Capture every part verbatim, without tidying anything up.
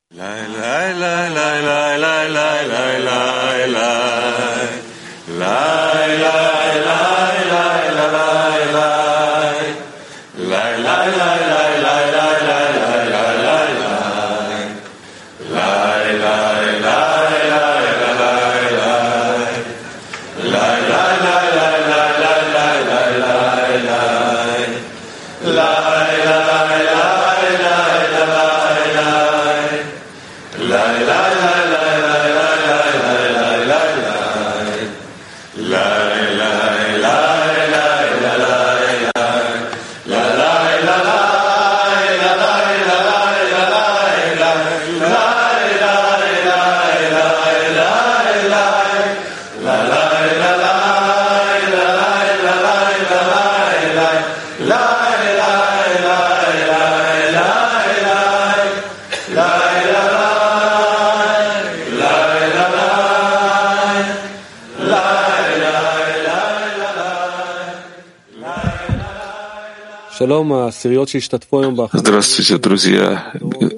Здравствуйте, друзья.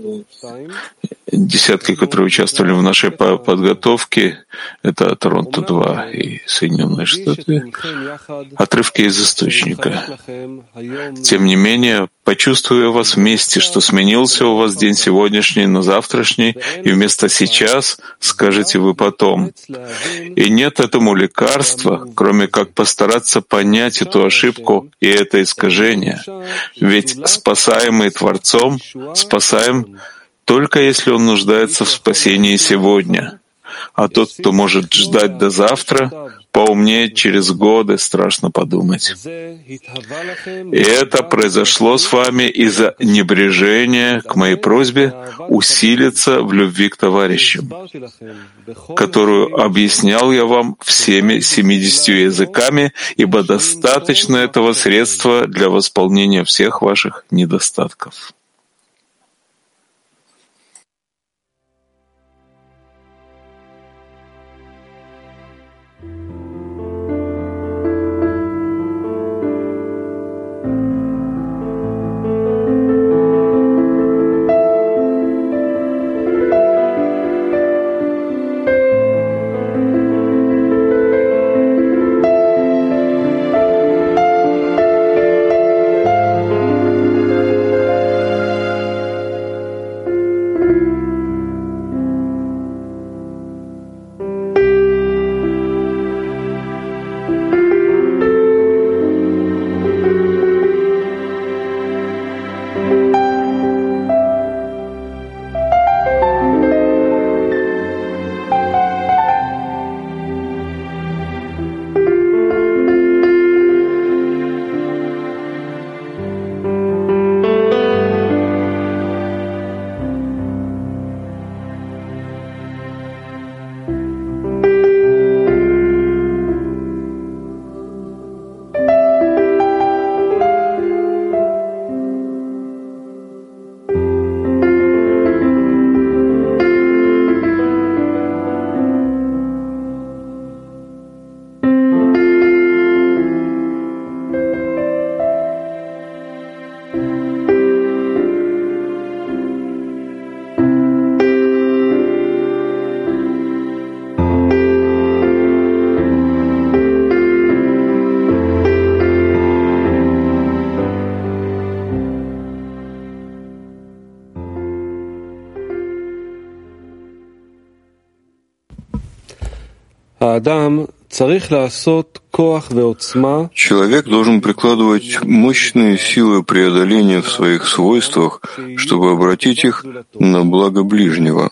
Десятки, которые участвовали в нашей подготовке, это Торонто-два и Соединенные Штаты, отрывки из источника. Тем не менее, почувствуя вас вместе, что сменился у вас день сегодняшний на завтрашний, и вместо «сейчас» скажете вы потом. И нет этому лекарства, кроме как постараться понять эту ошибку и это искажение. Ведь спасаемый Творцом спасаем только если он нуждается в спасении сегодня. А тот, кто может ждать до завтра, поумнеет через годы, страшно подумать. И это произошло с вами из-за небрежения к моей просьбе усилиться в любви к товарищам, которую объяснял я вам всеми семидесятью языками, ибо достаточно этого средства для восполнения всех ваших недостатков. Человек должен прикладывать мощные силы преодоления в своих свойствах, чтобы обратить их на благо ближнего,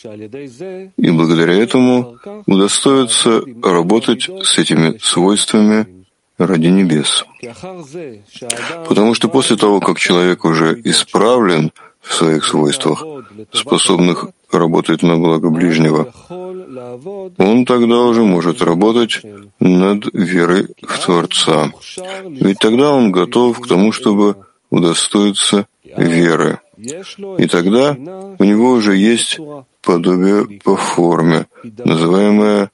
и благодаря этому удостоиться работать с этими свойствами ради небес. Потому что после того, как человек уже исправлен в своих свойствах, способных работать на благо ближнего, он тогда уже может работать над верой в Творца. Ведь тогда он готов к тому, чтобы удостоиться веры. И тогда у него уже есть подобие по форме, называемое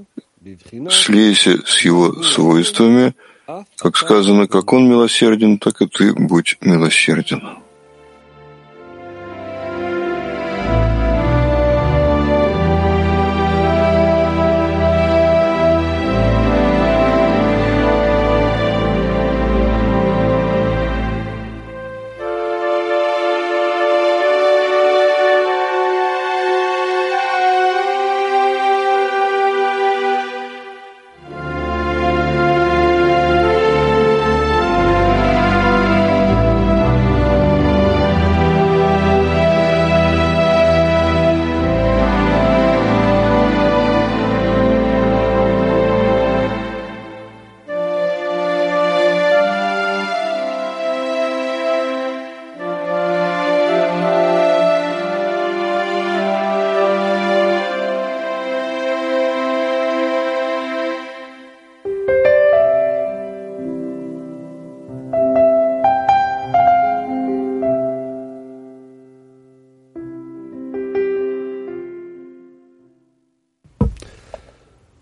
«слейся с его свойствами», как сказано, как он милосерден, так и ты будь милосерден.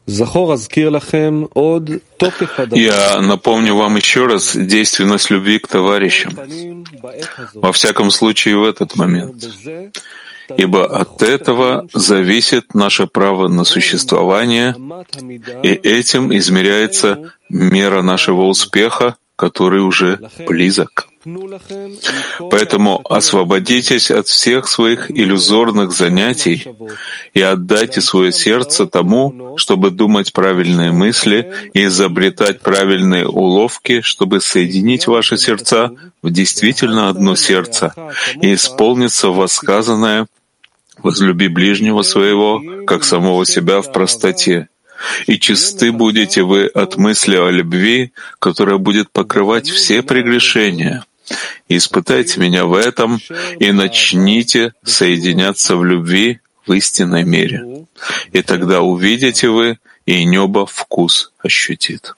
Я напомню вам еще раз действенность любви к товарищам, во всяком случае в этот момент, ибо от этого зависит наше право на существование, и этим измеряется мера нашего успеха, который уже близок. Поэтому освободитесь от всех своих иллюзорных занятий и отдайте свое сердце тому, чтобы думать правильные мысли и изобретать правильные уловки, чтобы соединить ваши сердца в действительно одно сердце и исполниться в вас сказанное «Возлюби ближнего своего, как самого себя в простоте». И чисты будете вы от мысли о любви, которая будет покрывать все прегрешения. Испытайте меня в этом и начните соединяться в любви в истинной мере. И тогда увидите вы, и небо вкус ощутит.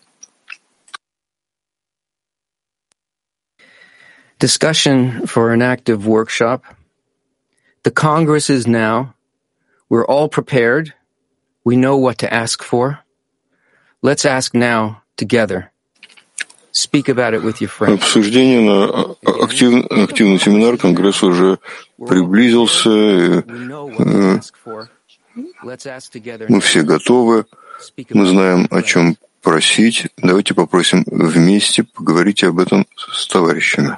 Discussion for an active workshop. The Congress is now. We're all prepared. We know what to ask for. Let's ask now together. Speak about it with your friends. Обсуждение на актив, активный семинар, Конгресс уже приблизился. Мы все готовы. Мы знаем, о чем просить. Давайте попросим вместе, поговорите об этом с товарищами.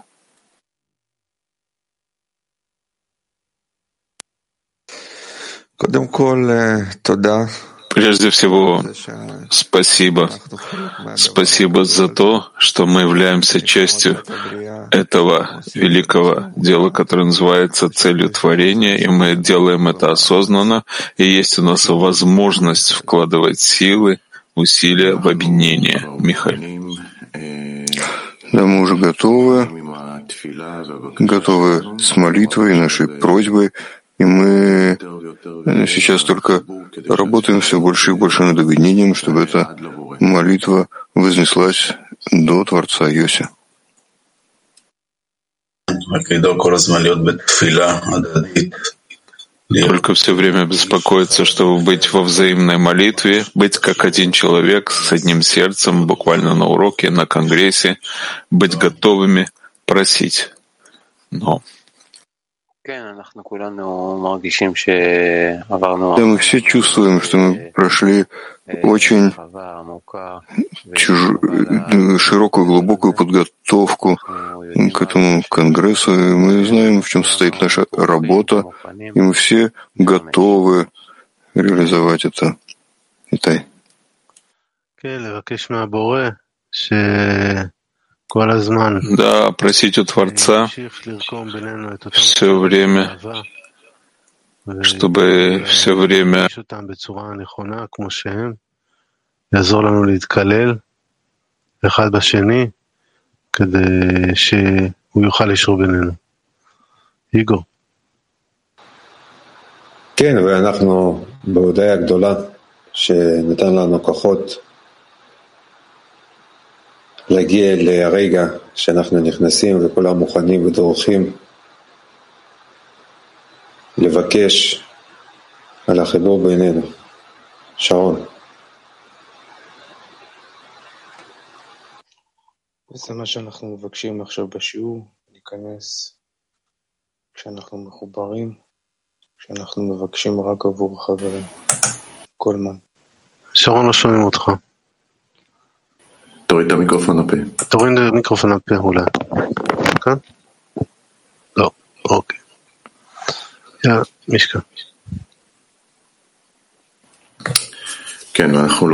Прежде всего, спасибо. Спасибо за то, что мы являемся частью этого великого дела, которое называется целью творения, и мы делаем это осознанно, и есть у нас возможность вкладывать силы, усилия в объединение. Михаил. Да, мы уже готовы, готовы с молитвой и нашей просьбой, и мы сейчас только работаем все больше и больше над объединением, чтобы эта молитва вознеслась до Творца Йоси. Только все время беспокоиться, чтобы быть во взаимной молитве, быть как один человек с одним сердцем, буквально на уроке, на конгрессе, быть готовыми просить. Но Да, мы все чувствуем, что мы прошли очень чуж... широкую, глубокую подготовку к этому конгрессу, и мы знаем, в чем состоит наша работа, и мы все готовы реализовать это. Итай. Да, просить у Творца все время, чтобы все время כן, ואנחנו בהודיה גדולה שנתן לנו כוחות להגיע לרגע שאנחנו נכנסים וכולם מוכנים ודורכים לבקש על החיבור בינינו. שרון. זה מה שאנחנו מבקשים עכשיו בשיעור, להיכנס כשאנחנו מחוברים, כשאנחנו מבקשים רק עבור החברים. כל מן. שרון, לא שומעים אותך. תוריד את המיקרופון הפה. תוריד את המיקרופון הפה אולי. כאן? לא, אוקיי. יא, משקע. Да,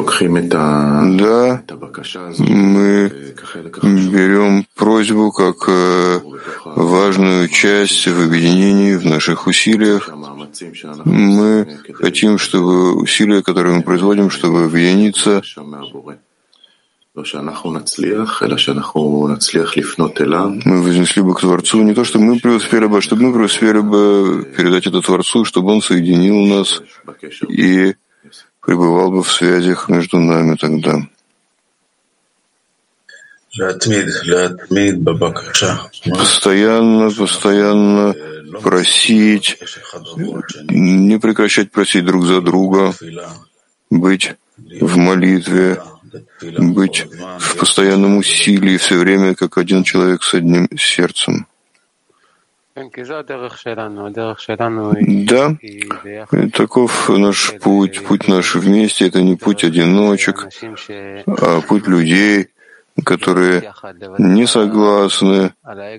мы берем просьбу как важную часть в объединении, в наших усилиях. Мы хотим, чтобы усилия, которые мы производим, чтобы объединиться, мы вознесли бы к Творцу не то, чтобы мы преуспели бы, а чтобы мы преуспели бы передать это Творцу, чтобы Он соединил нас и пребывал бы в связях между нами тогда. Постоянно, постоянно просить, не прекращать просить друг за друга, быть в молитве, быть в постоянном усилии все время, как один человек с одним сердцем. Да, таков наш путь, путь наш вместе, это не путь одиночек, а путь людей, которые не согласны,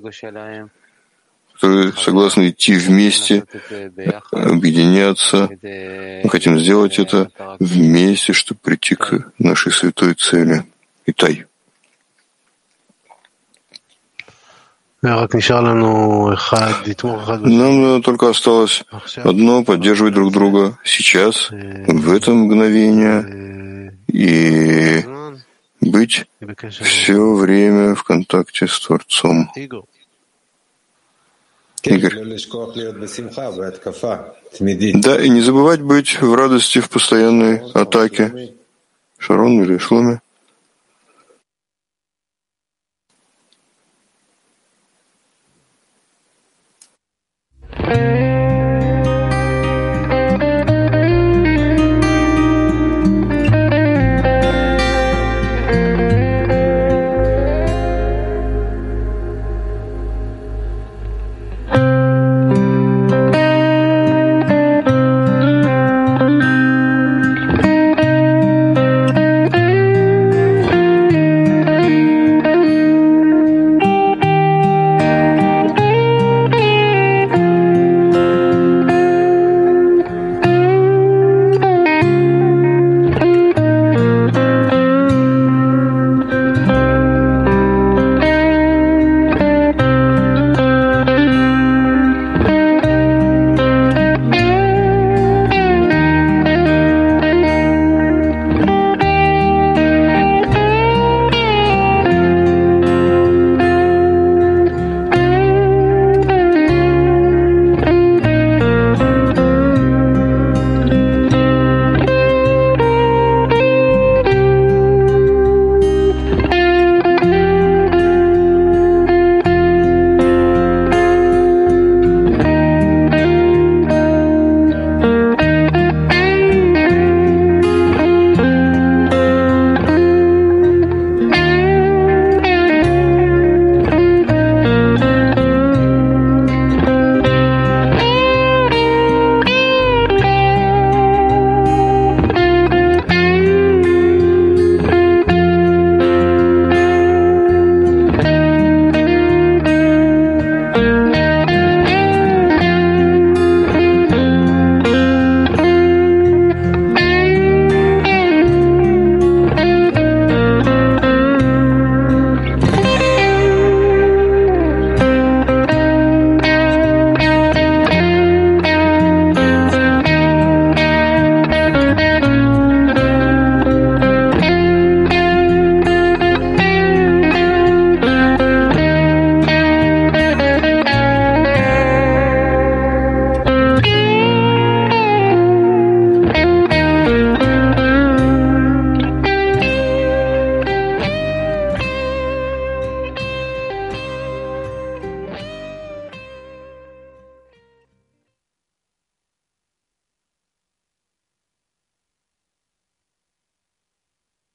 которые согласны идти вместе, объединяться. Мы хотим сделать это вместе, чтобы прийти к нашей святой цели. Итай. Нам только осталось одно — поддерживать друг друга сейчас, в это мгновение, и быть все время в контакте с Творцом. Игорь. Да, и не забывать быть в радости в постоянной атаке. Шарон или Шломе?